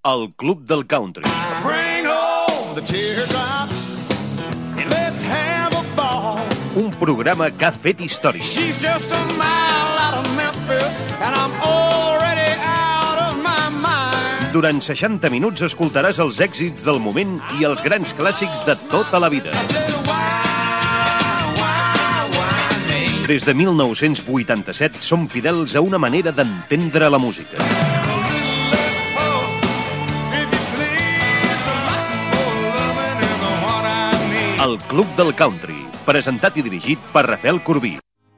El Club del Country. Bring home the teardrops and let's have a ball. Un programa que ha fet història. She's just a mile out of Memphis and I'm already out of my mind. Durant 60 minuts escoltaràs els èxits del moment i els grans clàssics de tota la vida. Des de 1987 som fidels a una manera d'entendre la música. El Club del Country, presentat i dirigit per Rafael Corbí.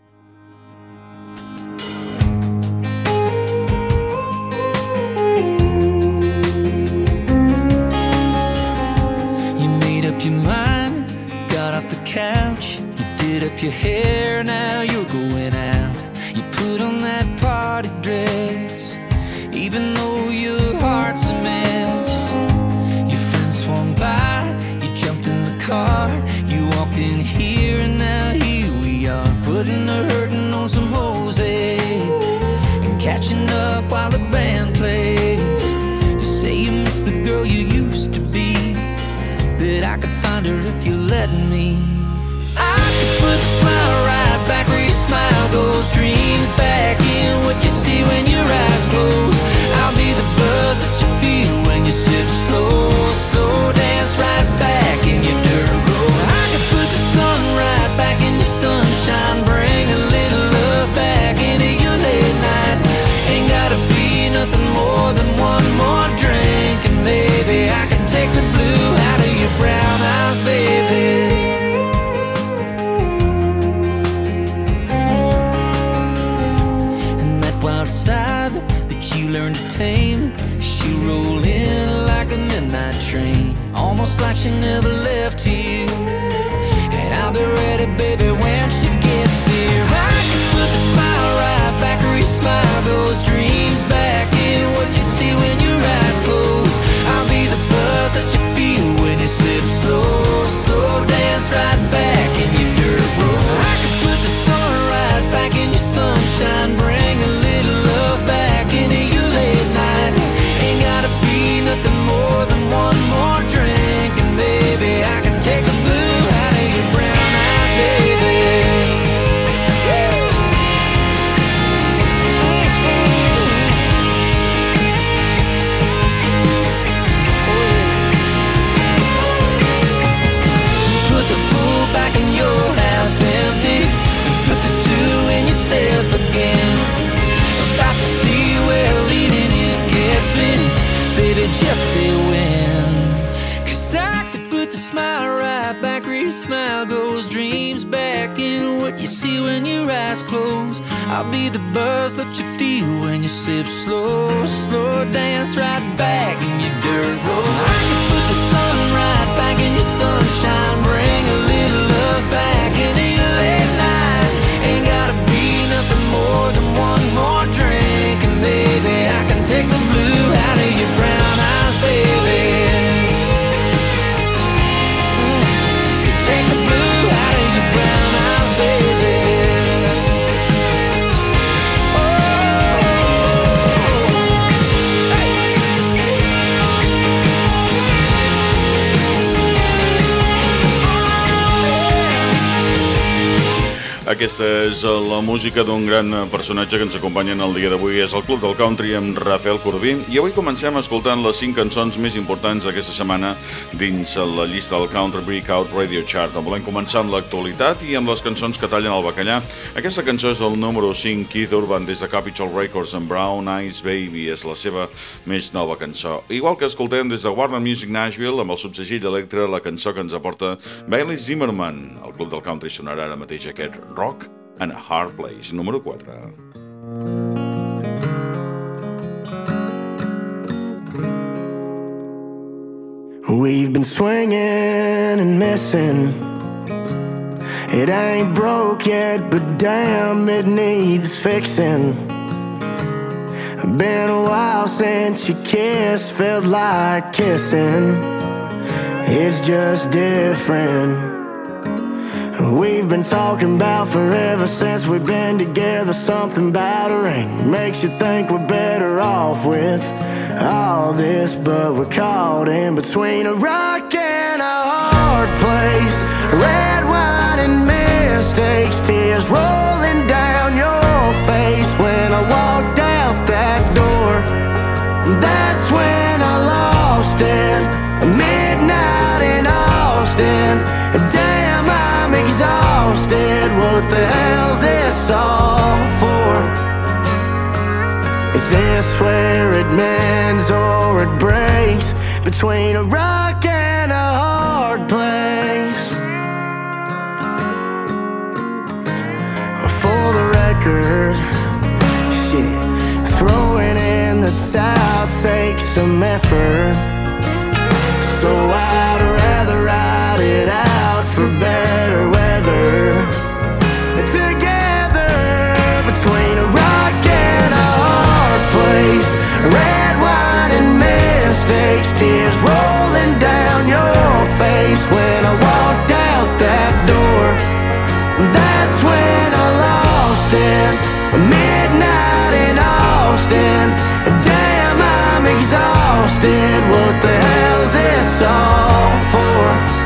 You made up your mind, got off the couch, you did up your hair, now you're going out. You put on that party dress, even though your heart's a mess. Your friends swung by, you jumped in the car, you walked in here and now here we are, putting the hurting on some Jose and catching up while the band plays. You say you miss the girl you used to be, that I could find her if you let me. I could put the smile right back where your smile goes, dreams back in what you see when your eyes close. I'll be the buzz that you feel when you sip slow, slow dance right back in your dirt road. I could put the sun right back in your sunshine, bring a little love back into your late night. Ain't gotta be nothing more than one more drink, and maybe I can take the blue out of your brown eyes, baby. And that wild side that you learned to tame, she rolled in like a midnight train, almost like she never left here. And I'll be ready, baby, when she gets here. I can put the smile right back where your smile goes, dreams back in what you see when your eyes close. I'll be the buzz that you feel when you sip slow, slow dance right back in your dirt road. I can put the sun right back in your sunshine, bring a little love back into your late night. Ain't gotta be nothing more than one more drink, and baby, I can take the blue out of your brown eyes, baby. Put the full back in your half empty, and put the two in your step again. About to see where leaning in gets me, baby, just say when. 'Cause I could put the smile right back where your smile goes, dreams back in what you see when your eyes close. I'll be the buzz that you feel when you sip slow, slow dance right back in your dirt road. I can put the sun right back in your sunshine, bring a little love back into your late night. Ain't gotta be nothing more than one more drink, and baby, I can take the blue out of your brown eyes, baby. Take the blue out of your brown eyes, baby. Aquesta és la música d'un gran personatge que ens acompanya en el dia d'avui. És el Club del Country amb Rafael Corbí. I avui comencem escoltant les 5 cançons més importants d'aquesta setmana dins la llista del Country Breakout Radio Chart. Volem començar amb l'actualitat i amb les cançons que tallen el bacallà. Aquesta cançó és el número 5, Keith Urban, des de Capitol Records, amb Brown Eyes Baby. És la seva més nova cançó. Igual que escoltem des de Warner Music Nashville, amb el subsegell Electra, la cançó que ens aporta Bailey Zimmerman. El Club del Country sonarà ara mateix aquest Rock and a Hard Place, número 4. We've been swinging and missing. It ain't broke yet, but damn, it needs fixing. Been a while since you kissed, felt like kissing. It's just different. We've been talking about forever since we've been together. Something about a ring makes you think we're better off with all this, but we're caught in between a rock and a hard place. Red wine and mistakes, tears rolling down your face. When I walked out that door, that's when I lost it. Midnight in Austin, damn, I'm exhausted. What the hell's this all for? Is this where it mends or it breaks? Between a rock and a hard place. For the record, shit, throwing in the towel takes some effort. So I'd rather ride it out for better weather. Together between a rock and a hard place. Red wine and mistakes, tears rolling down your face. When I walked out that door, that's when I lost it. Midnight in Austin, damn, I'm exhausted. What the hell's this all for?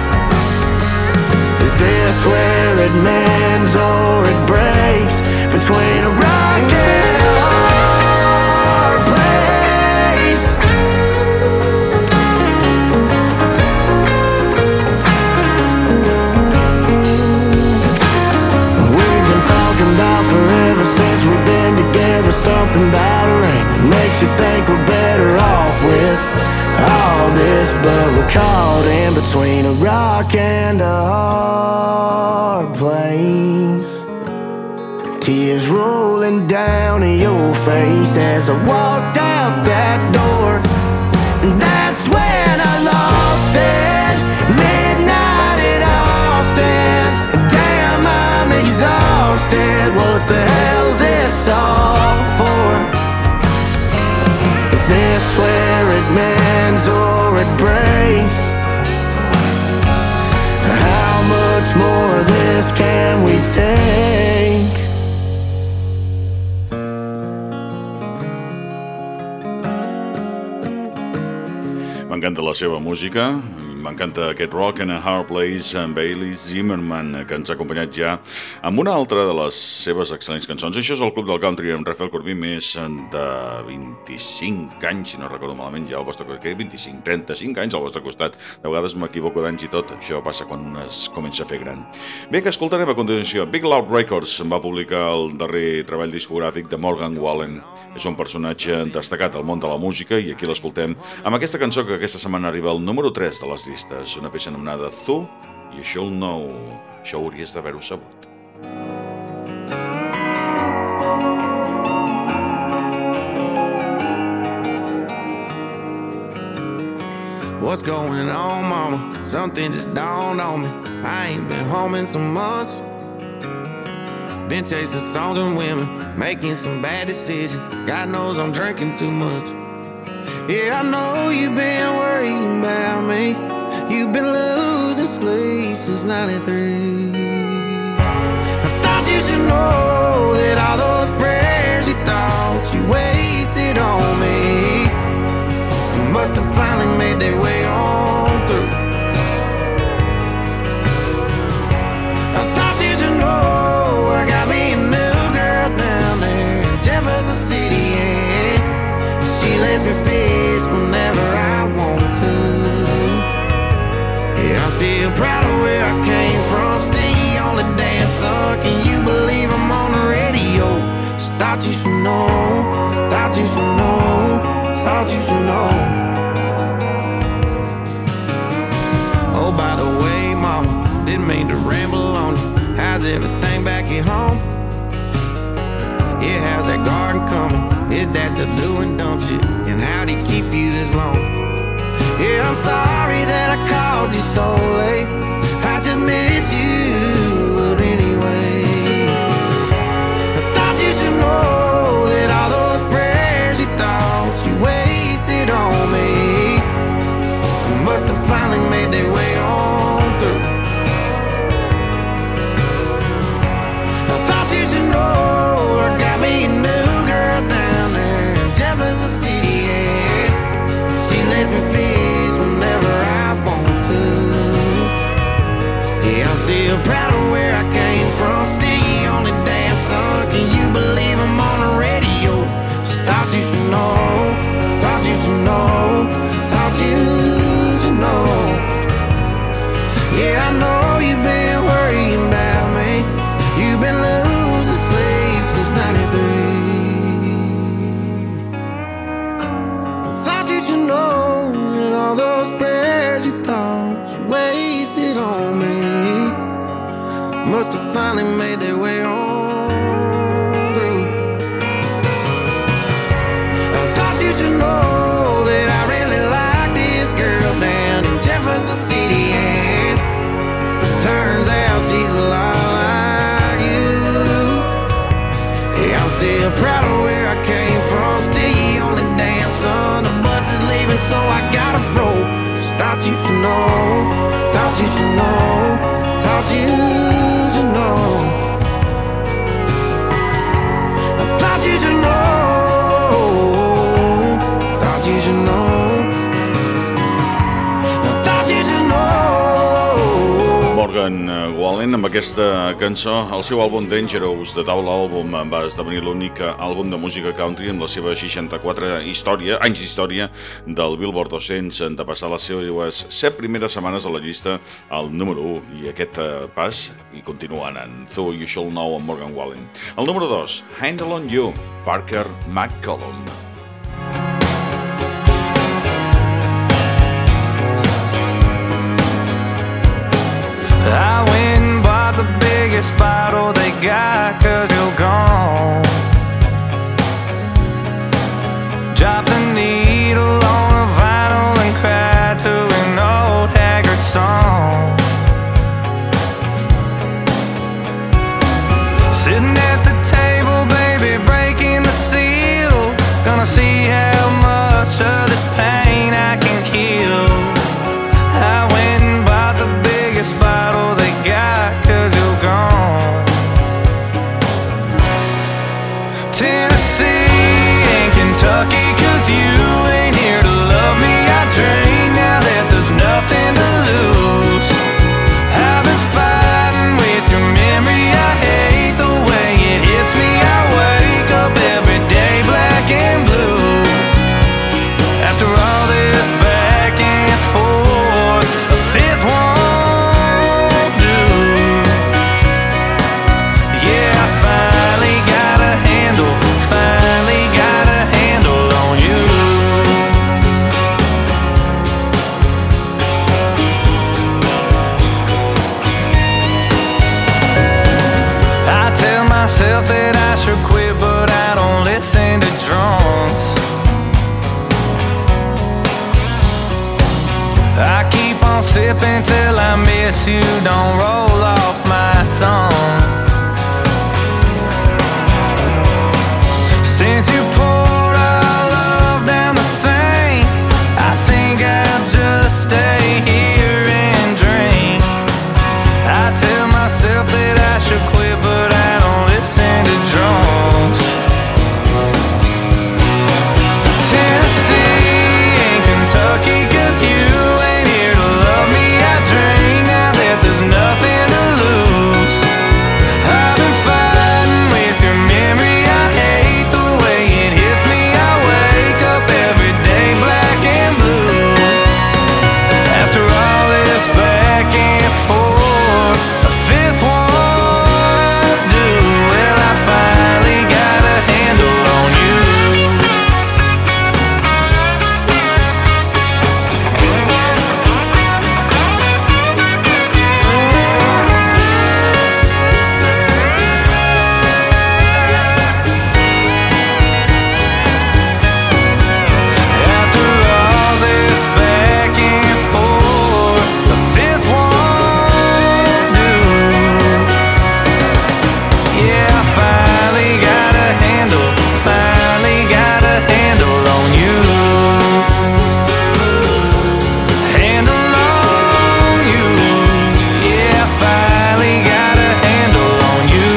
Is this where it mends or it breaks? Between a rock and a hard place. We've been talking about forever since we've been together. Something about a ring makes you think we're better off with all this, but we're caught in between a rock and a hard place. Tears rolling down your face as I walked out that door. And that's when I lost it. Midnight in Austin, damn, I'm exhausted. What the hell's this all for? Is this where it mends or it breaks? How much more of this can we take? M'encanta la seva música, m'encanta aquest Rock and a Hard Place amb Bailey Zimmerman, que ens ha acompanyat ja amb una altra de les seves excel·lents cançons. Això és el Club del Country amb Rafael Corbí, més de 25 anys, si no recordo malament, ja al vostre costat, 25, 35 anys al vostre costat. De vegades m'equivoco d'anys i tot, això passa quan un es comença a fer gran. Bé, que escoltarem a continuació. Big Loud Records va publicar el darrer treball discogràfic de Morgan Wallen. És un personatge destacat al món de la música i aquí l'escoltem amb aquesta cançó que aquesta setmana arriba al número 3 de les llistes, una peça anomenada Thu, You Should Know. Això hauries d'haver-ho sabut. What's going on, mama? Something just dawned on me. I ain't been home in some months. Been chasing songs and women, making some bad decisions. God knows I'm drinking too much. Yeah, I know you've been worrying about me. You've been losing sleep since 93. I thought you should know that all those prayers you thought you wasted on me must have finally made their way on through. I thought you should know I got me a new girl down there in Jefferson City, and she lets me fish whenever I want to. Yeah, I'm still proud of where I came from. Stay on the dance song. Can you believe I'm on the radio? Just thought you should know. Thought you should know. Thought you should know. Oh, by the way, mama, didn't mean to ramble on you. How's everything back at home? Yeah, how's that garden coming? Is that still doing dumb shit? And how'd he keep you this long? Yeah, I'm sorry that I called you so late. I just miss you, but anyways, I thought you should know that all those prayers you thought you wasted on me must have finally made their way on through. I thought you should know I got me a new girl down there in Jefferson City, yeah. finally made their way on through. I thought you should know that I really like this girl down in Jefferson City, and turns out she's a lot like you. Yeah, I'm still proud of where I came from, still you only damn son. The bus is leaving, so I gotta roll. Just thought you should know, thought you should know, thought you should know. I thought you should know, thought you should know. I thought you should know. Morgan Wallen, amb aquesta cançó, el seu àlbum Dangerous, de Taula Àlbum, va esdevenir l'únic àlbum de música country amb la seva 64 anys d'història del Billboard 200, de passar les seves 7 primeres setmanes a la llista al número 1, i aquest pas hi continua anant. So You Shall Know amb Morgan Wallen. El número 2, Handle on You, Parker McCollum. I went and bought the biggest bottle they got, 'cause you're gone. Dropped the needle on a vinyl and cried to an old haggard song. Sitting at the table, baby, breaking the seal. Gonna see how much of this pain I can kill. I went and bought the biggest bottle they got, 'cause you're gone. Tennessee and Kentucky, 'cause you ain't here to love me. I drink now that there's nothing to lose. I've been fighting with your memory. I hate the way it hits me. I wake up every day black and blue. After all this back and forth, a fifth won't do. Yeah, I finally got a handle on you. I tell myself that I should quit, but I don't listen to drunks. I keep on sipping till I miss you, don't roll off my tongue. Since you poured our love down the sink, I think I'll just stay here and drink. I tell myself that I should quit, but I don't listen to drunks. Tennessee and Kentucky, 'cause you ain't here to love me. I drink now that there's nothing to lose. I've been fighting with your memory. I hate the way it hits me. I wake up every day black and blue. After all this back and forth, a fifth won't do. Well, I finally got a handle on you. After all this back and forth, the fifth won't do. Yeah, I finally got a handle on you. Handle on you. Yeah, I finally got a handle on you.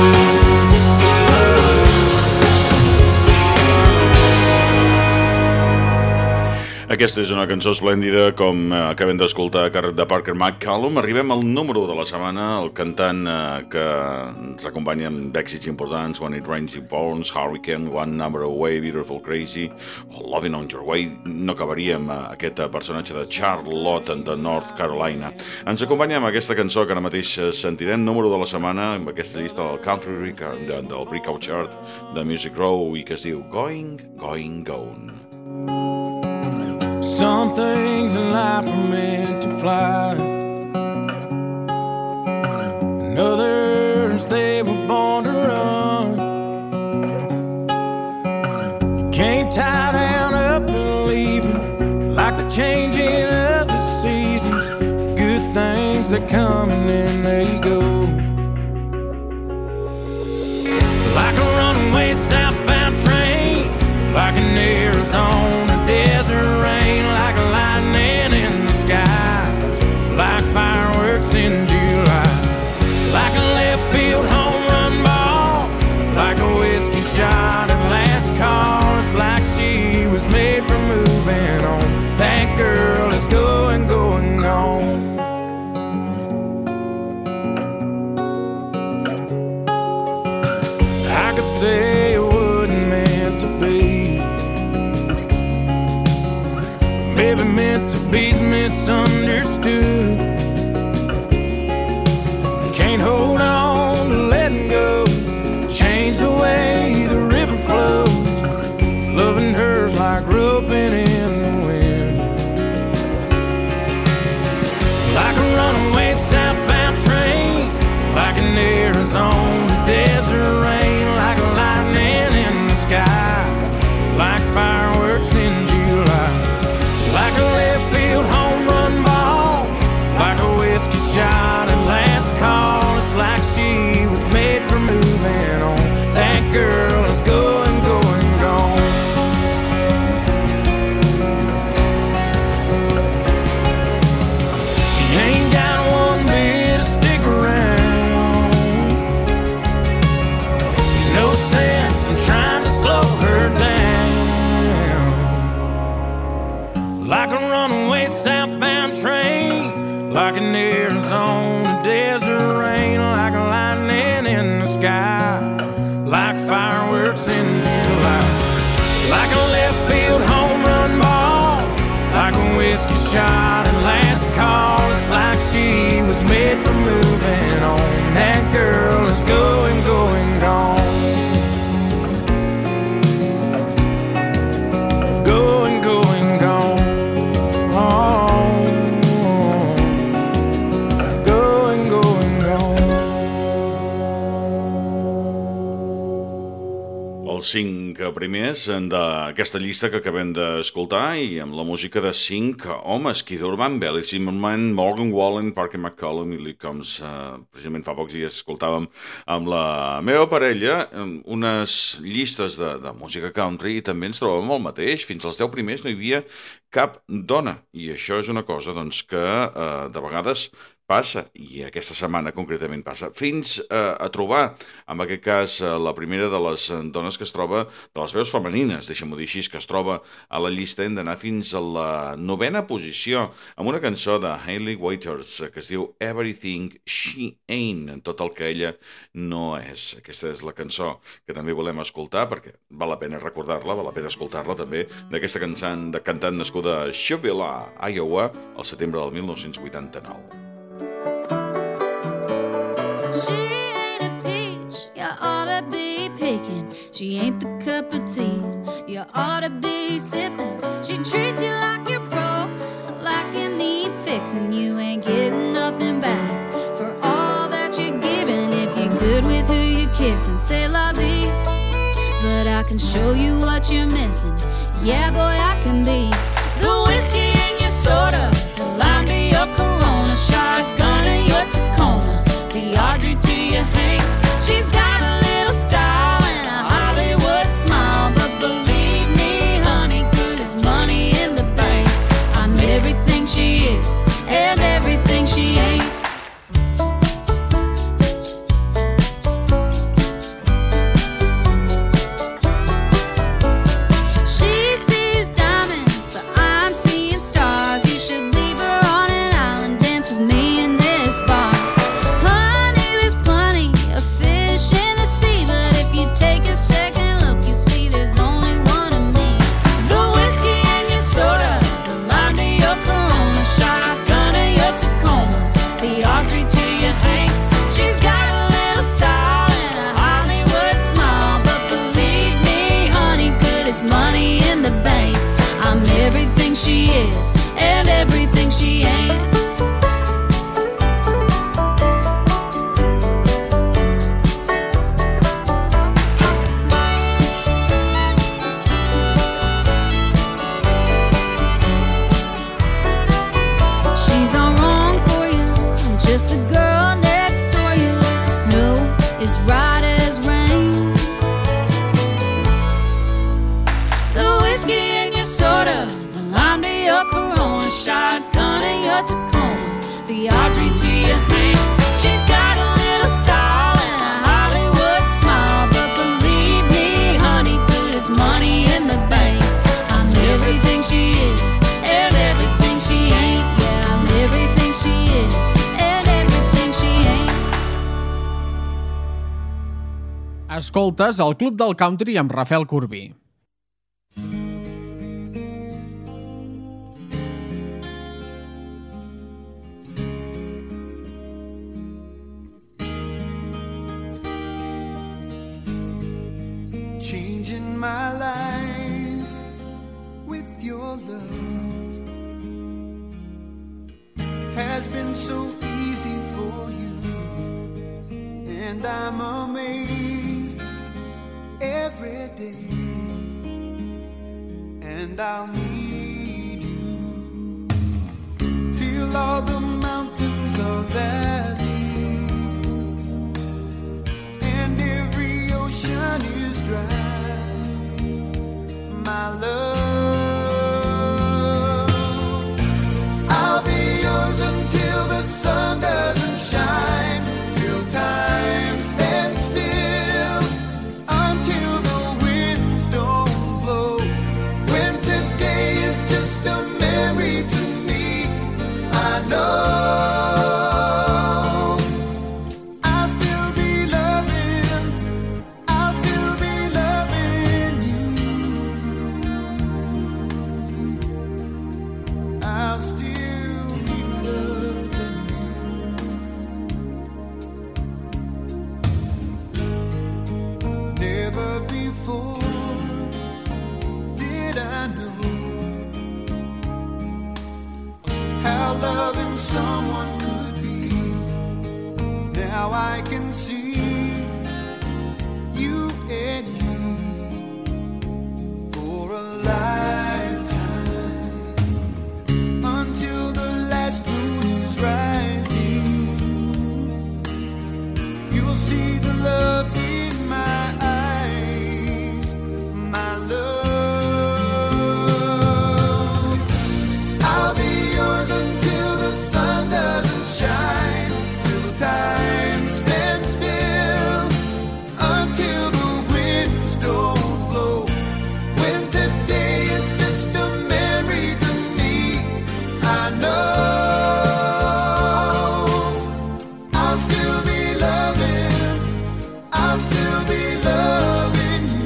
Aquesta és una cançó esplèndida, com acabem d'escoltar, a càrrec de Parker McCollum. Arribem al número de la setmana, el cantant que ens acompanya amb èxits importants, When It Rains It Pours, Hurricane, One Number Away, Beautiful Crazy, Loving on Your Way. No acabaríem aquest personatge de Charlotte de North Carolina. Ens acompanya amb aquesta cançó que ara mateix sentirem, número de la setmana, amb aquesta llista del Country del Breakout Chart de Music Row, i que es diu Going, Going, Gone. Some things in life are meant to fly, and other waves, they come and then they go. Like a runaway southbound train, like an Arizona desert rain, like lightning in the sky, like fireworks in July, like a left field home run ball, like a whiskey shot at last call. It's like she was made for moving on. That girl is going, going on. I could say it wasn't meant to be, maybe meant to be's misunderstood. Can't hold on to letting go, change the way the river flows. Loving her's like roping in the wind, like a runaway southbound train, like an Arizona desert rain, like lightning in the sky, like fireworks in July, like a left field home run ball, like a whiskey shot at last call. It's like she was made for moving on. That girl is going, going, gone. She ain't got one bit to stick around. There's no sense in trying to slow her down. Like a runaway southbound train, like an Arizona desert rain, like a lightning in the sky, like fireworks in July, like a left field home run ball, like a whiskey shot at last call. It's like she was made for moving on. That girl is going, going, gone. Going, going, gone. Going, going, gone. Els 5 primers d'aquesta llista que acabem d'escoltar, i amb la música de 5 homes: Keith Urban, Billy Zimmerman, Morgan Wallen, Parker McCollum i Lee Combs. Precisament fa pocs dies escoltàvem amb la meva parella unes llistes de música country i també ens trobàvem el mateix. Fins als 10 primers no hi havia cap dona, i això és una cosa doncs, que de vegades passa, i aquesta setmana concretament passa, fins a trobar, en aquest cas, la primera de les dones que es troba, de les veus femenines, deixa'm-ho dir així, que es troba a la llista. Hem d'anar fins a la 9a posició, amb una cançó de Hayley Waters que es diu Everything She Ain't, tot el que ella no és. Aquesta és la cançó que també volem escoltar, perquè val la pena recordar-la, val la pena escoltar-la també, d'aquesta cantant nascuda a Shelbyville, Iowa, al setembre del 1989. She ain't a peach, you oughta be picking. She ain't the cup of tea, you oughta be sipping. She treats you like you're broke, like you need fixing. You ain't getting nothing back for all that you're giving. If you're good with who you're kissing, say la vie. But I can show you what you're missing. Yeah, boy, I can be the whiskey in your soda, the lime to your Corona, shotgun in your Tacoma, the Audrey to your Hank. She's got a little style and a Hollywood smile, but believe me, honey, good as money in the bank. I'm everything she is and everything she ain't. She sees diamonds, but the shotgun in your Tacoma, the Audrey to your Hank. She's got a little style and a Hollywood smile, but believe me, honey, good as money in the bank. I'm everything she is and everything she ain't. Yeah, I'm everything she is and everything she ain't. Escoltes el Club del Country amb Rafael Corbí. Changing my life with your love has been so easy for you, and I'm amazed every day, and I'll need you till all the mountains are valleys and every ocean is dry. My love, I'll be yours until the sun doesn't shine, till time stands still, until the winds don't blow. When today is just a memory to me, I know I'll still be loving, I'll still be loving you. I'll still be loving you. Never before did I know how loving someone could be. Now I can see you and me for a lifetime, until the last moon is rising. You'll see the love in my eyes, my love. I'll be yours until the sun doesn't shine, till time stands still, until the winds don't blow. When today is just a memory to me, I know I'll still be loving, I'll still be loving you.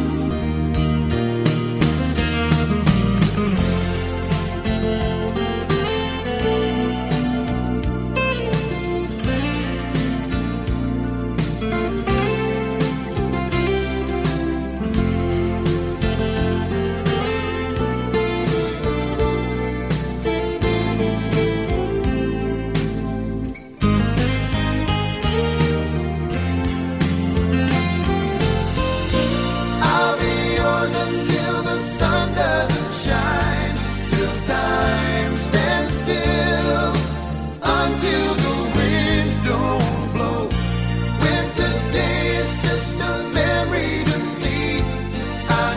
I'll be yours until the sun doesn't shine, till time stands still, until the winds don't blow. When today is just a memory to me, I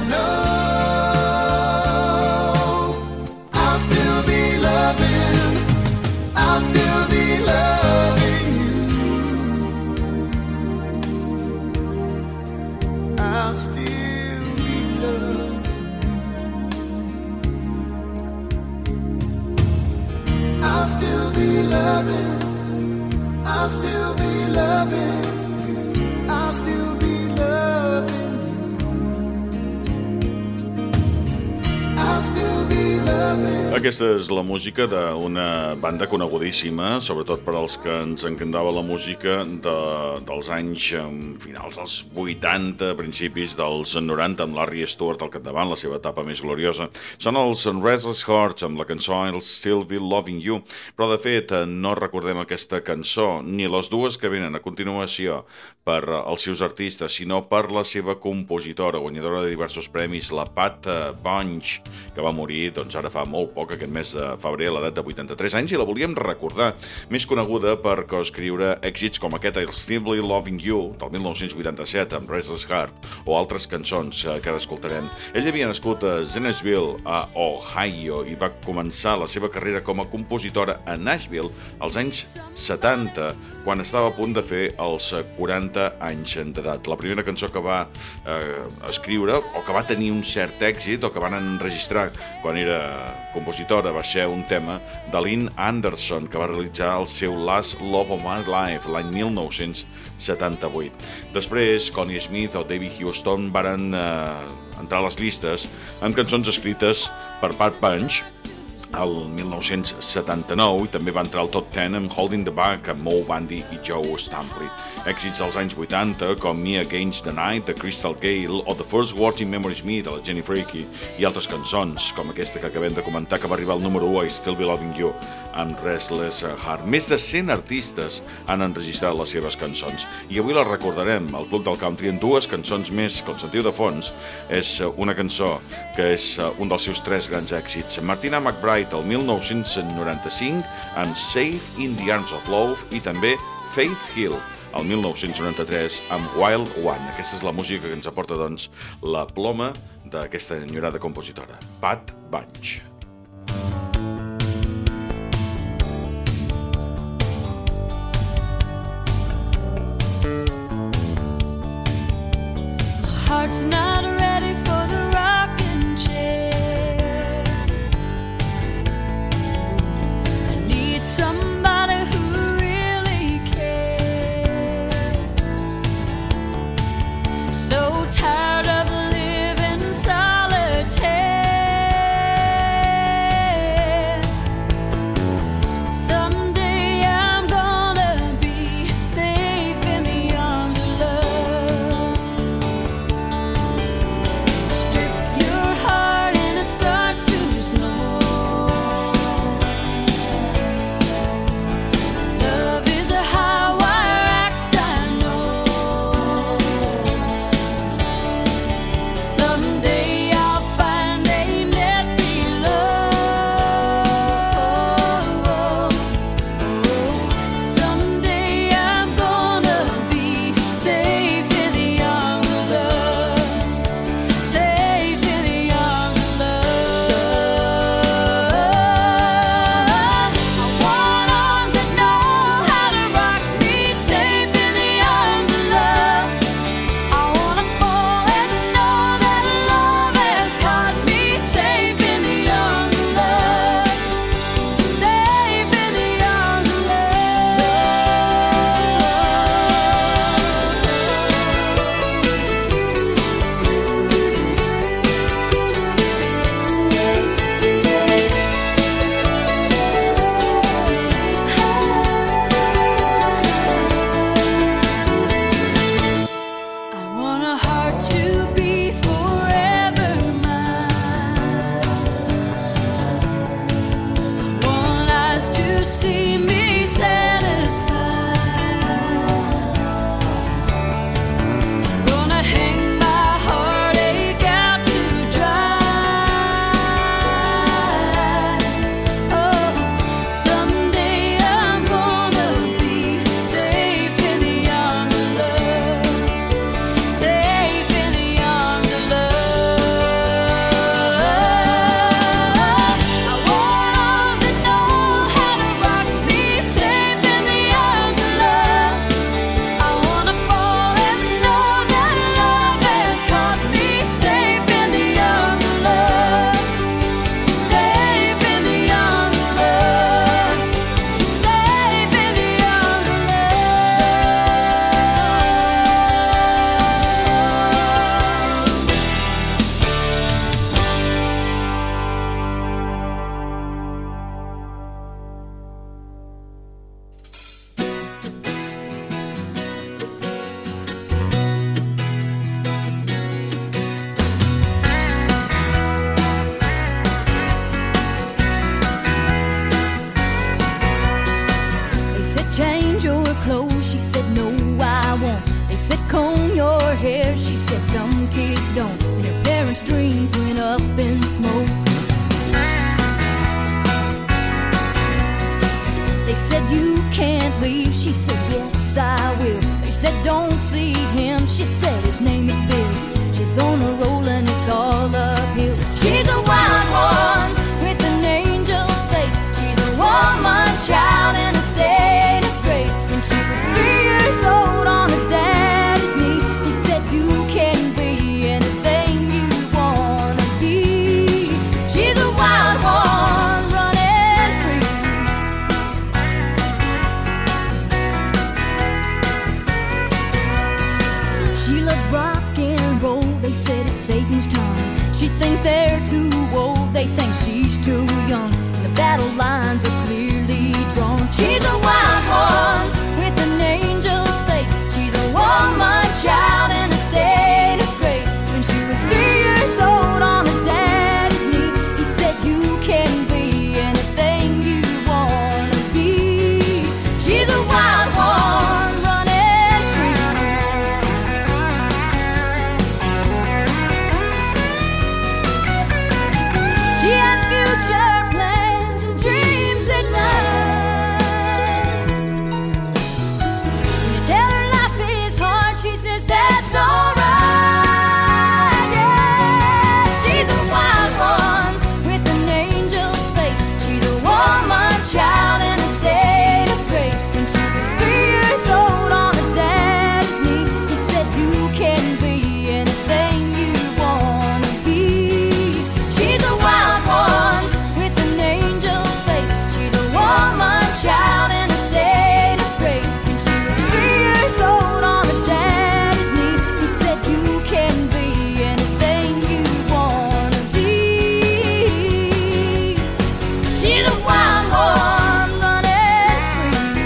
know I'll still be loving, I'll still be loving you. I'll still be loving, I'll still be loving, I'll still be loving you. I'll still be loving you. I'll still be loving. Aquesta és la música d'una banda conegudíssima, sobretot per als que ens encantava la música dels anys finals dels 80, principis dels 90, amb Larry Stewart al capdavant, la seva etapa més gloriosa. Són els Restless Hearts amb la cançó I'll Still Be Loving You, però de fet no recordem aquesta cançó, ni les dues que venen a continuació per els seus artistes, sinó per la seva compositora, guanyadora de diversos premis, la Pat Bunch, que va morir ara fa molt poc poc aquest mes de febrer a l'edat de 83 anys i la volíem recordar, més coneguda per coescriure èxits com aquest I'll Still Be Loving You del 1987 amb Restless Heart o altres cançons que ara escoltarem. Ell havia nascut a Zanesville, a Ohio, i va començar la seva carrera com a compositora a Nashville als anys 70, quan estava a punt de fer els 40 anys d'edat. La primera cançó que va escriure o que va tenir un cert èxit o que van enregistrar quan era compositora va ser un tema de Lynn Anderson que va realitzar el seu Last Love of My Life l'any 1978. Després, Connie Smith o David Houston varen entrar a les llistes amb cançons escrites per Pat Punch el 1979 i també va entrar al top 10 amb Holding the Bag amb Moe Bandy i Joe Stampley. Èxits dels anys 80 com Me Against the Night de Crystal Gale o The First Word in Memories Me de la Jenny Freaky i altres cançons com aquesta que acabem de comentar que va arribar al número 1 I Still Be Loving You amb Restless Heart. Més de 100 artistes han enregistrat les seves cançons i avui les recordarem al Club del Country en dues cançons més que el sentiu de fons és una cançó que és un dels seus 3 grans èxits. Martina McBride el 1995 amb Safe in the Arms of Love i també Faith Hill el 1993 amb Wild One. Aquesta és la música que ens aporta, doncs, la ploma d'aquesta enyorada compositora, Pat Bunch. Heart's not ready for the rocking chair. I need somebody who really cares. So tired of living solitaire. Someday I'm gonna be safe in the arms of love. Strip your heart and it starts to snow. Love is a high wire act, I know. Someday I'll find a net below. Someday I'm gonna be safe in the arms of love. Safe in the arms of love. I want arms that know how to rock me. Safe in the arms of love. I wanna fall and know that love has caught me. Safe in the arms of love. Safe in the arms of I want a heart to be forever mine. Want eyes to see me satisfied. Gonna hang my heartache out to dry. Oh, someday I'm gonna be safe in the arms of love. Safe in the arms of love. I want arms that know how to rock me. Safe in the arms of love. I wanna fall and know that love has caught me. Safe in the arms of love. Safe in the arms of love. Safe in the arms of They said change your clothes, she said no I won't. They said comb your hair, she said some kids don't. And her parents' dreams went up in smoke. said, you can't leave. She said, yes, I will. They said, don't see him. She said, his name is Bill. She's on a roll and it's all uphill. She's a wild one with an angel's face. She's a woman child in a state of grace. When she was 3 years old on her daddy's knee, he said, you can be anything you wanna be. She's a wild one running free. She loves rock and roll. They said it's Satan's time. She thinks they're too old. They think she's too young. The battle lines are clearly drawn. She's a wild one with an angel's face. She's a woman child in a state of grace. When she was 3 years old on her daddy's knee, he said, you can be anything you wanna be. She's a wild one running free. She has future plans and dreams at night. When you tell her life is hard, she says that's alright. Yeah, she's a wild one with an angel's face. She's a woman child in a state of grace. When she was 3 years old on her daddy's knee, he said, you can be anything you wanna be. She's a wild one with an angel's face. She's a woman child in a state of grace. When she was 3 years old on her daddy's knee, he said, you can be anything you wanna be. She's a wild one running free.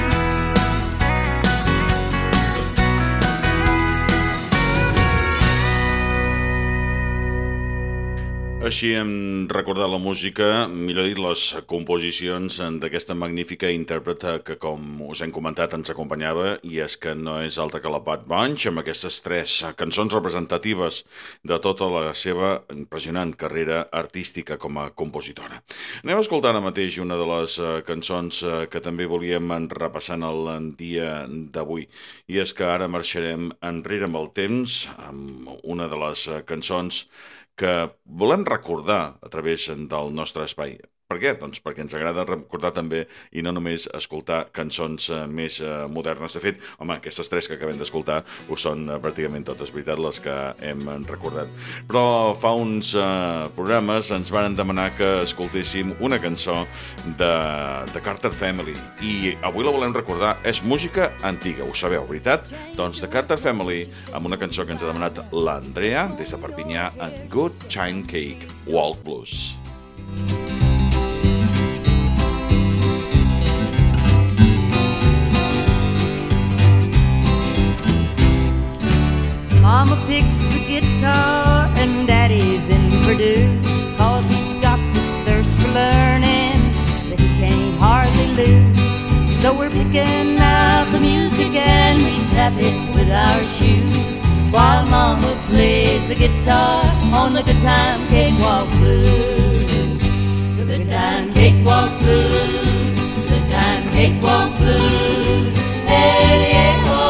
Així hem recordat la música, millor dit, les composicions d'aquesta magnífica intèrpreta que, com us hem comentat, ens acompanyava, i és que no és altra que la Bad Bunch, amb aquestes 3 cançons representatives de tota la seva impressionant carrera artística com a compositora. Anem a escoltar ara mateix una de les cançons que també volíem repassar en el dia d'avui, i és que ara marxarem enrere amb el temps, amb una de les cançons que volem recordar a través del nostre espai. Per què? Doncs perquè ens agrada recordar també i no només escoltar cançons més modernes. De fet, home, aquestes 3 que acabem d'escoltar ho són pràcticament totes, veritat, les que hem recordat. Però fa uns programes ens van demanar que escoltéssim una cançó de Carter Family, i avui la volem recordar. És música antiga, ho sabeu, veritat? Doncs The Carter Family, amb una cançó que ens ha demanat l'Andrea des de Perpinyà, en Good Time Cake Walk Blues. Mama picks the guitar and Daddy's in Purdue, 'cause he's got this thirst for learning that he can't hardly lose. So we're picking out the music and we tap it with our shoes, while Mama plays the guitar on the Good Time Cakewalk Blues. The Good Time Cakewalk Blues, the Good Time Cakewalk Blues. Hey, yeah, oh.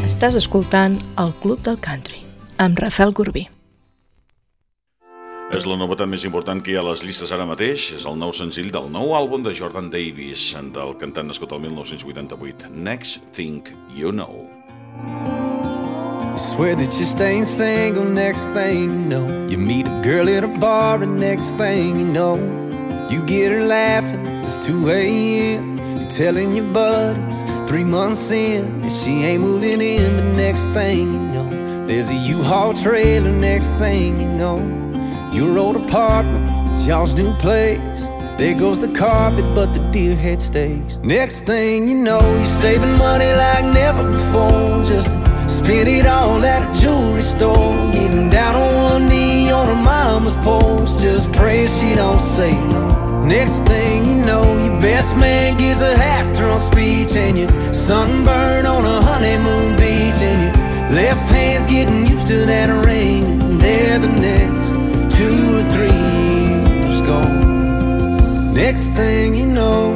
Estàs escoltant el Club del Country, amb Rafael Corbí. És la novetat més important que hi ha a les llistes ara mateix. És el nou senzill del nou àlbum de Jordan Davis, del cantant nascut el 1988, Next Thing You Know. You swear that you're staying single, next thing you know, you meet a girl at a bar, and next thing you know, you get her laughing, it's 2 a.m. You're telling your buddies 3 months in, and she ain't moving in. But next thing you know, there's a U-Haul trailer. Next thing you know, your old apartment, it's y'all's new place. There goes the carpet, but the deer head stays. Next thing you know, you're saving money like never before, just to spend it all at a jewelry store. Getting down on one knee on her mama's porch, just praying she don't say no. Next thing you know, your best man gives a half-drunk speech, and you're sunburned on a honeymoon beach, and your left hand's getting used to that ring, and there the next 2 or 3 years gone. Next thing you know,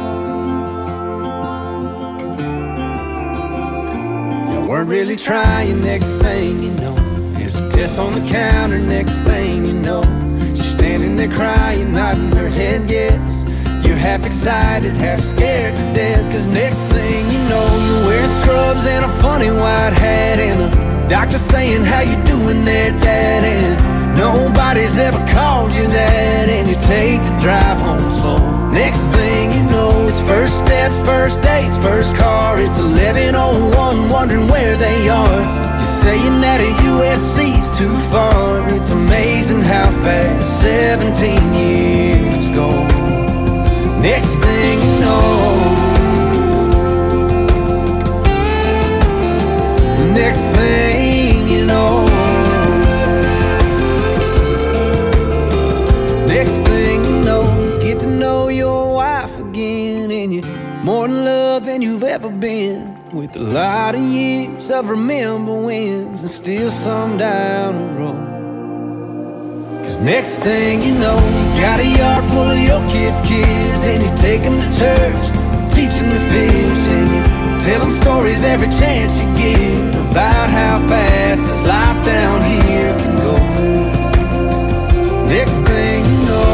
you weren't really trying. Next thing you know, there's a test on the counter. Next thing you know, she's standing there crying, nodding her head yes. You're half excited, half scared to death, 'cause next thing you know, you're wearing scrubs and a funny white hat, and the doctor's saying, how you doing there, Dad? And nobody's ever called you that, and you take the drive home slow. Next thing you know, it's first steps, first dates, first car. It's 11:01, wondering where they are. You're saying that a USC's too far. It's amazing how fast 17 years go. Next thing you know, next thing you know, next thing you know, you get to know your wife again, and you're more in love than you've ever been, with a lot of years of remember wins and still some down the road. 'Cause next thing you know, you got a yard full of your kids' kids, and you take them to church, teach them to fish, and you tell them stories every chance you get about how fast this life down here can go. Next thing you know,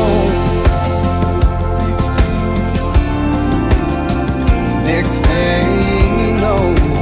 next thing you know,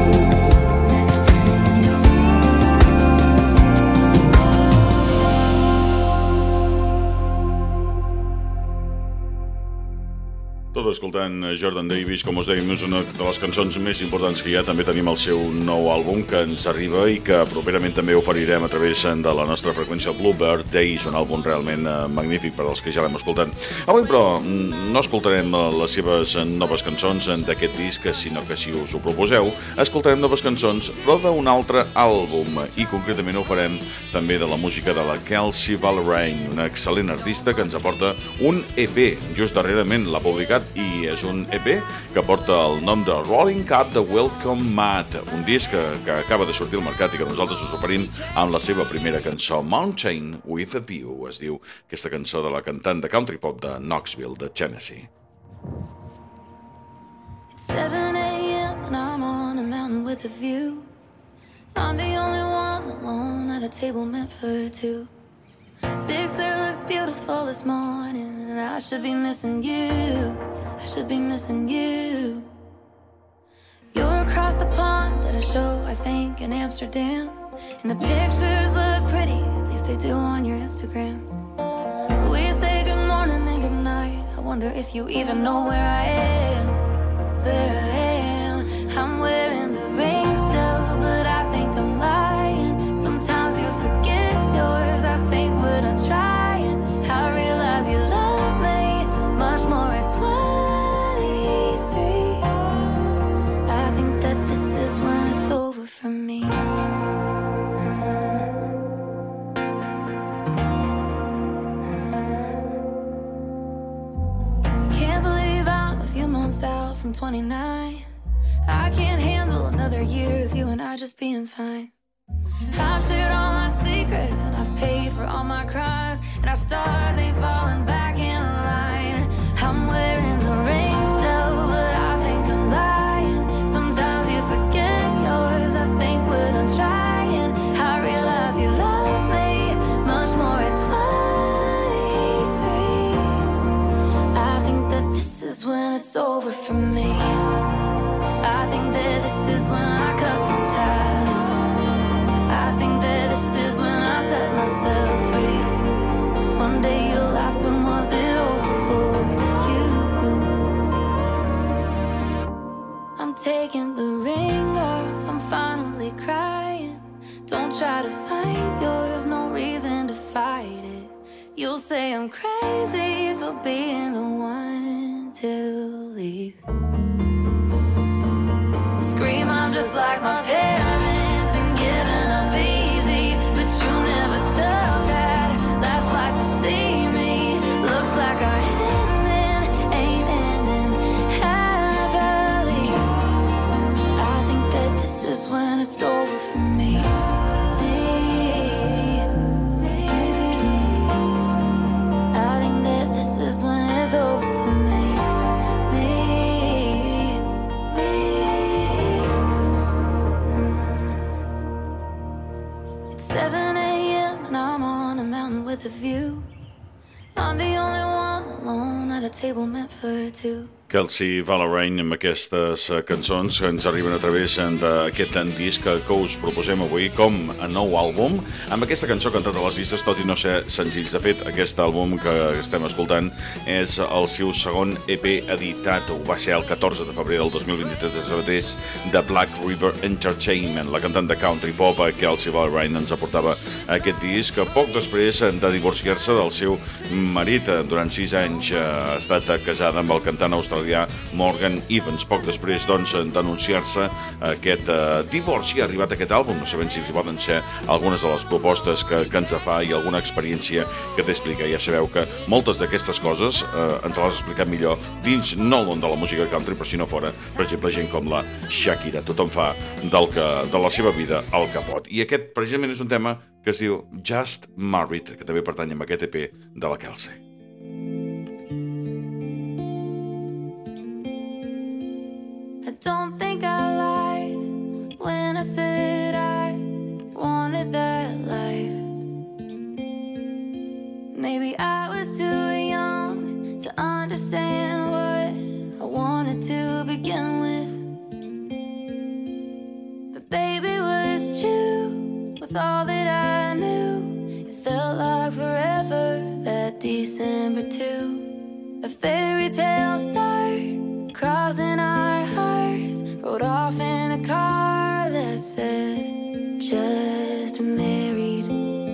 tot escoltant Jordan Davis, com us dèiem, és una de les cançons més importants que hi ha. També tenim el seu nou àlbum que ens arriba i que properament també oferirem a través de la nostra freqüència Bluebird Days, un àlbum realment magnífic per als que ja l'hem escoltat. Avui, però, no escoltarem les seves noves cançons d'aquest disc, sinó que si us ho proposeu, escoltarem noves cançons, però d'un altre àlbum, i concretament ho farem també de la música de la Kelsey Ballerini, una excel·lent artista que ens aporta un EP. Just darrerament l'ha publicat, i és un EP que porta el nom de Rolling Up the Welcome Mat, un disc que acaba de sortir al mercat i que nosaltres us oferim amb la seva primera cançó, Mountain with a View, es diu aquesta cançó de la cantant de country pop de Knoxville, de Tennessee. It's 7 a.m. and I'm on a mountain with a view. I'm the only one alone at a table meant for two. Big Sur looks beautiful this morning, and I should be missing you. I should be missing you. You're across the pond at a show, I think, in Amsterdam. And the pictures look pretty, at least they do on your Instagram. We say good morning and good night. I wonder if you even know where I am. Where I am. I'm wearing the ring still, but I think I'm lying. Sometimes you forget yours, I think what I'm trying. I realize you love me much more at 23. I think that this is when it's over for me. I can't believe I'm a few months out from 29. I can't handle another year of you and I just being fine. I've shared all my secrets and I've paid for all my crimes, and our stars ain't falling back in line. I'm wearing the ring still, but I think I'm lying. Sometimes you forget yours, I think for me. I think that this is when I cut the ties. I think that this is when I set myself free. One day you'll ask, when was it over for you? I'm taking the ring off, I'm finally crying. Don't try to find yours, no reason to fight it. You'll say I'm crazy for being the one to leave. Scream I'm just like my parents and giving up easy, but you never took that last flight to see me. Looks like our ending ain't ending happily. I think that this is when it's over for me. I think that this is when it's over for me. It's 7 a.m. and I'm on a mountain with a view. I'm the only one alone at a table meant for two. Kelsey Valorine amb aquestes cançons que ens arriben a través d'aquest disc que us proposem avui com a nou àlbum, amb aquesta cançó que ha entrat a les llistes, tot i no ser senzills. De fet, aquest àlbum que estem escoltant és el seu segon EP editat. Ho va ser el 14 de febrer del 2023 a través de Black River Entertainment. La cantant de country pop Kelsey Valorine ens aportava aquest disc poc després de divorciar-se del seu marit. Durant 6 anys ha estat casada amb el cantant australià Morgan Evans. Poc després, doncs, d'anunciar-se aquest divorci, ha arribat aquest àlbum. No sabem si poden ser algunes de les propostes que ens fa i alguna experiència que t'explica. Ja sabeu que moltes d'aquestes coses ens les ha explicat millor dins, no el món de la música country, però si no fora, per exemple, gent com la Shakira. Tothom fa de la seva vida el que pot. I aquest, precisament, és un tema que es diu Just Married, que també pertany a aquest EP de la Kelsey. I don't think I lied when I said I wanted that life. Maybe I was too young to understand what I wanted to begin with. But baby, it was true with all that I knew. It felt like forever, that December 2. A fairy tale start, crossing our hearts, rode off in a car that said, just married.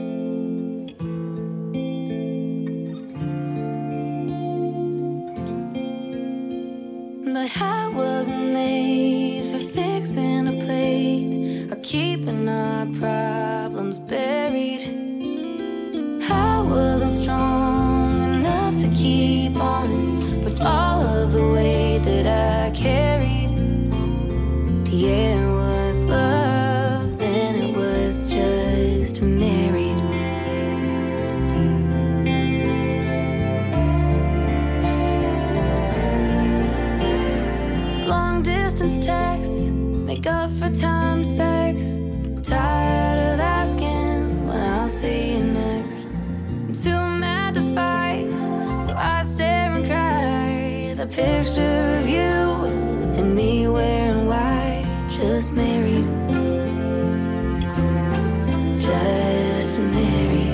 But I wasn't made for fixing a plate or keeping our problems buried. I wasn't strong enough to keep on with all of the weight that I carried. Yeah, it was love, then it was just married. Long distance texts make up for time sex. Tired of asking when I'll see you next. I'm too mad to fight, so I stare and cry. The picture of you and me wearing white, just married, just married.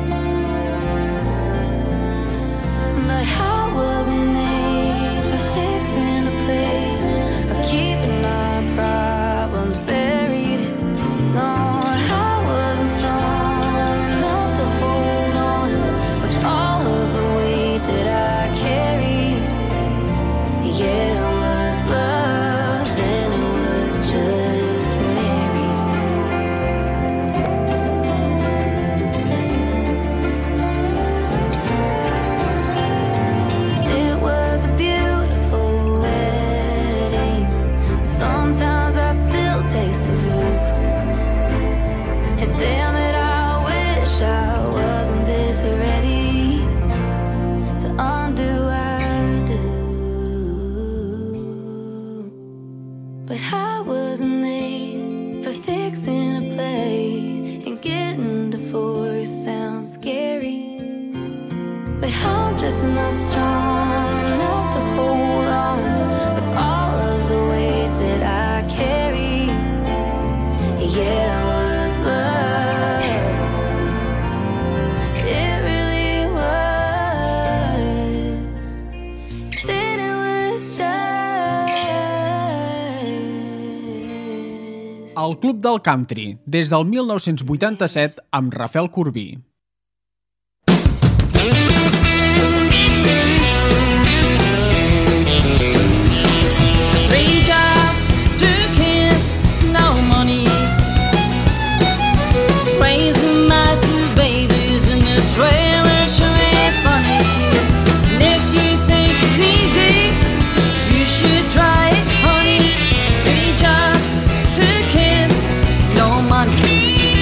But I wasn't made for fixing a place or keeping our problems buried. No, I wasn't strong enough to hold on with all of the weight that I carried. Yeah, it was love, then it was just married. It was a beautiful wedding. Sometimes I still taste the roof. And damn it, I wish I wasn't this ready to undo I do. But I wasn't made for fixing a plate, and getting divorced sounds scary. But I'm just not strong enough to hold on with El Club del Country, des del 1987, amb Rafael Corbí. Three jobs, two kids, no money. Raising my two babies in this trailer sure ain't funny. And if you think it's easy, you should try it, honey. Three jobs, two kids, no money.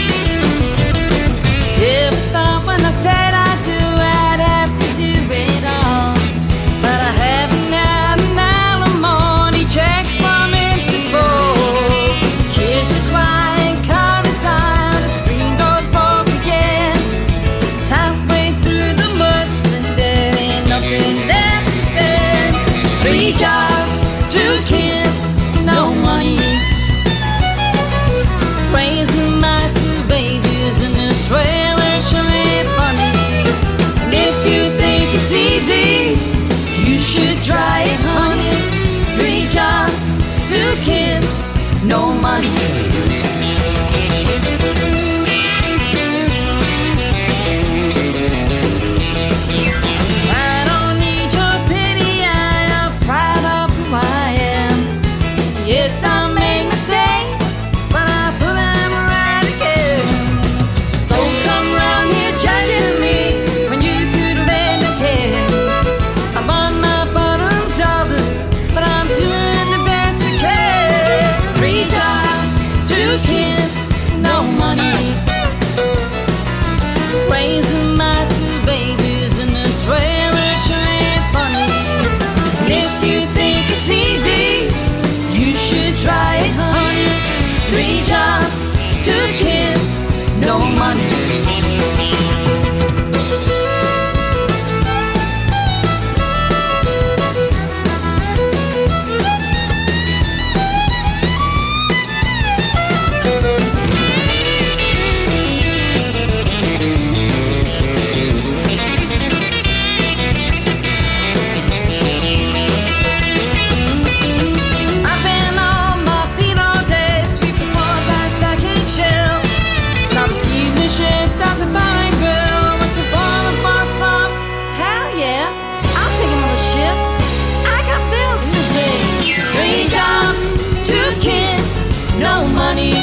If I thought when I said I'd do, I'd have to do it all. But I haven't had an alimony check from Mrs. Ford. Kids are crying, car is down, the screen goes broke again. It's halfway through the month and there ain't nothing left to spend. Three jobs, two kids, no money. Raising my two babies in this trailer sure ain't funny. And if you think it's easy, you should try it, honey. Three jobs, two kids, no money. I don't need your pity, I am proud of who I am. Yes, I make mistakes, but I put them right again. So don't come round here judging me when you could lend a hand. I'm on my bottom dollar, but I'm doing the best I can. Three jobs, two kids, no money. Raising my two babies in this trailer sure ain't funny. And if you think it's easy, you should try it, honey. Three jobs, two kids, no money. I've been on my feet all day, sweeping floors and stacking shelves. Now the evening shift out the bar and grill, looking for the boss from. Hell yeah, I'll take another shift. I got bills to pay. Three jobs, two kids, no money.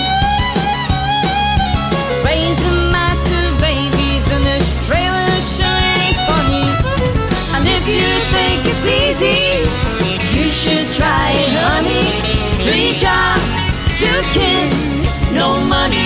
Raising my two babies in this trailer sure ain't funny. And if you think it's easy, you should try it, honey. Three jobs, two kids, no money.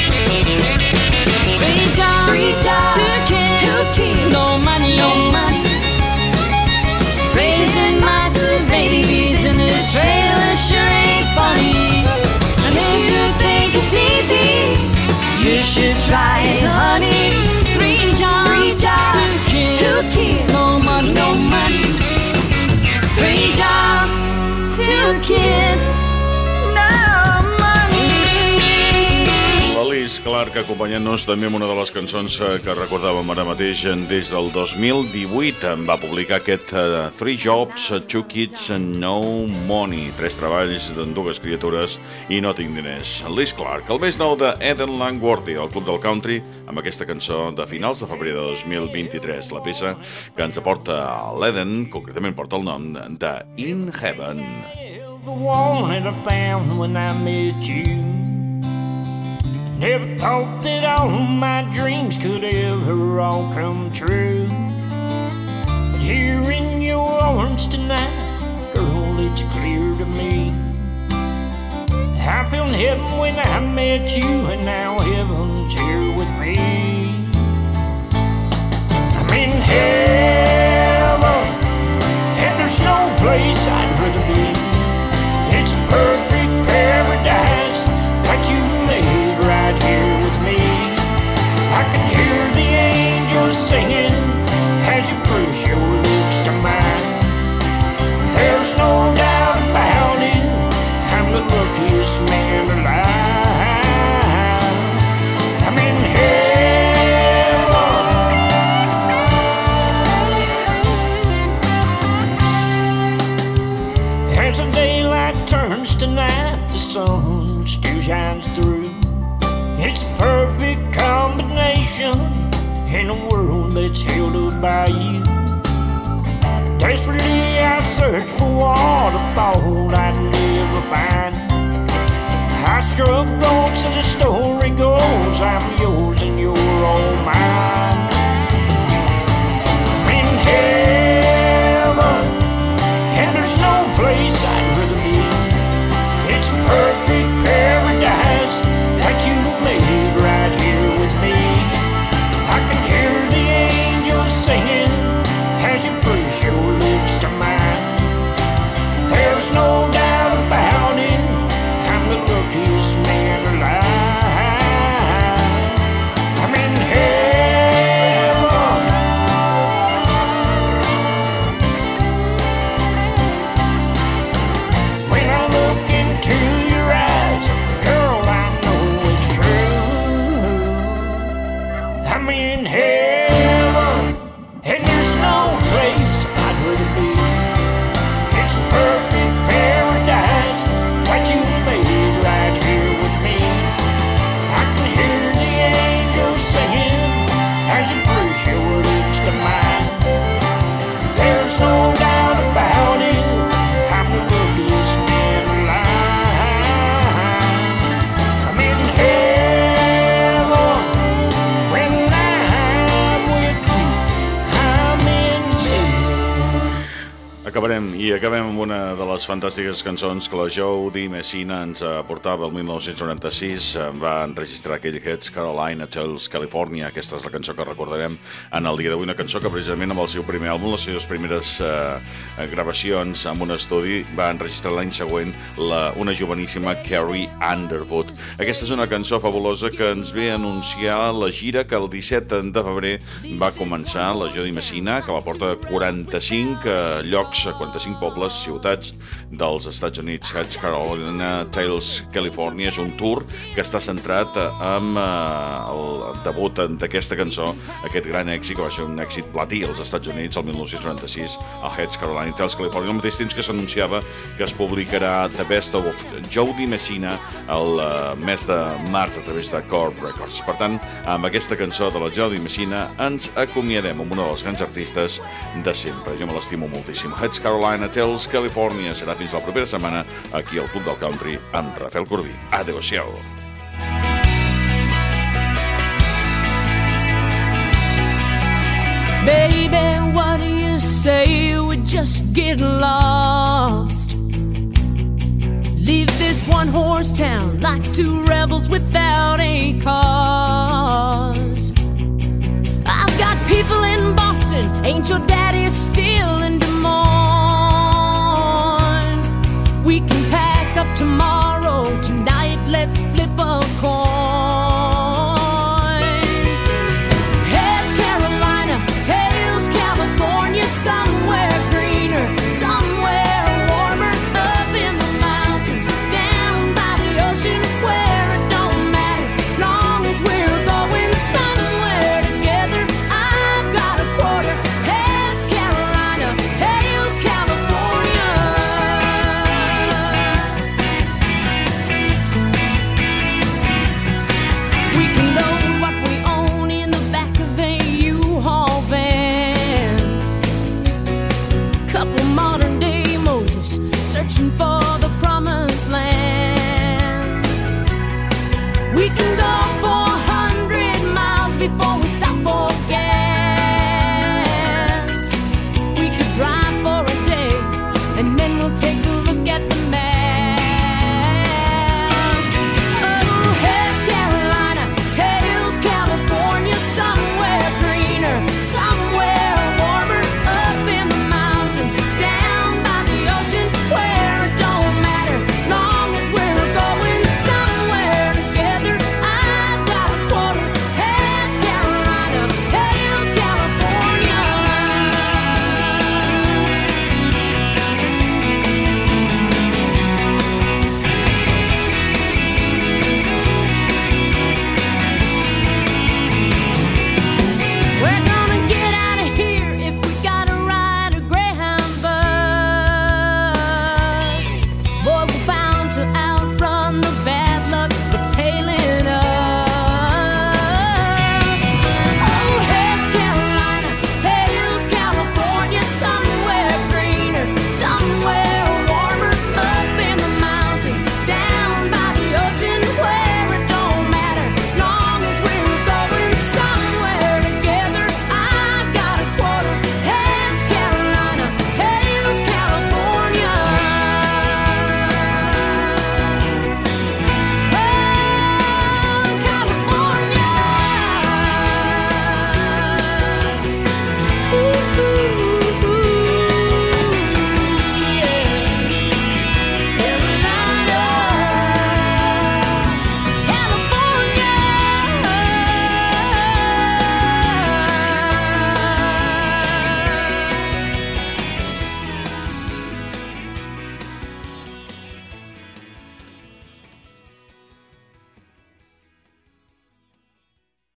Three jobs, two kids, no money, no money. Raising my two babies in this trailer sure ain't funny. And if you think it's easy, you should try it, honey. Three jobs, two kids, no money, no money. Three jobs, two kids, no money. L'Alice Clark acompanyant-nos també amb una de les cançons que recordàvem ara mateix. Des del 2018 va publicar aquest Three Jobs, Two Kids and No Money. 3 treballs d'en dues criatures i no tinc diners. Alice Clark, el més nou de Eden Langworthy, el Club del Country, amb aquesta cançó de finals de febrer de 2023. La peça que ens aporta l'Eden, concretament porta el nom de In Heaven. The one that I found when I met you. Never thought that all of my dreams could ever all come true. But here in your arms tonight, girl, it's clear to me. I felt heaven when I met you, and now heaven's here with me. I'm in heaven, and there's no place I'd rather be. It's a perfect paradise that you made right here with me. I can hear the angels singing as you push your lips to mine. There's no doubt about it, I'm the luckiest man alive. I'm in heaven, shines through. It's a perfect combination in a world that's held up by you. Desperately I searched for what I thought I'd never find. I struck gold, so the story goes, I'm yours and you're all mine. I'm in heaven, and there's no place I'd rather be. It's a perfect paradise that you made right here with me. I can hear the angels singing as you push your lips to mine. There's no doubt about it, I'm the luckiest man alive. I'm in heaven. When I look into your eyes, girl, I know it's true. I'm in heaven, and there's no place I'd rather be. It's a perfect paradise that you made right here with me. I can hear the angels singing as you push your lips to mine. There's no doubt about it, I'm the luckiest man alive. I'm in heaven when I'm with you. I'm in Acabem amb una de les fantàstiques cançons que la Jody Messina ens portava el 1996. Va enregistrar aquell Heads Carolina Tells California. Aquesta és la cançó que recordarem en el dia d'avui. Una cançó que precisament amb el seu primer àlbum, les seves primeres gravacions amb un estudi, va enregistrar l'any següent una joveníssima Carrie Underwood. Aquesta és una cançó fabulosa que ens ve a anunciar la gira que el 17 de febrer va començar la Jody Messina, que la porta 45 llocs, 45 pobles, ciutats dels Estats Units. Heads Carolina Tales California és un tour que està centrat en el debut d'aquesta cançó, aquest gran èxit que va ser un èxit platí als Estats Units el 1996, el Heads Carolina Tales California, al mateix temps que s'anunciava que es publicarà The Best of Jody Messina el mes de març a través de Corp Records. Per tant, amb aquesta cançó de la Jody Messina ens acomiadem amb una dels grans artistes de sempre. Jo me l'estimo moltíssim. Heads Carolina Tales California serà fins la propera setmana aquí al Club del Country amb Rafael Corbí. Adéu-siau. Baby, what do you say we just get lost? Leave this one-horse town like two rebels without a cause. I've got people in Boston, ain't your daddy still in Des Moines? We can pack up tomorrow, tonight let's flip a coin. Heads Carolina, tails California, somewhere greener, somewhere warmer, up in the mountains, down by the ocean, where it don't matter, long as we're going somewhere together. I've got a quarter. Heads Carolina, tails California. We can load what we own in the back of a U-Haul van. Couple modern day Moses searching for the promised land. We can go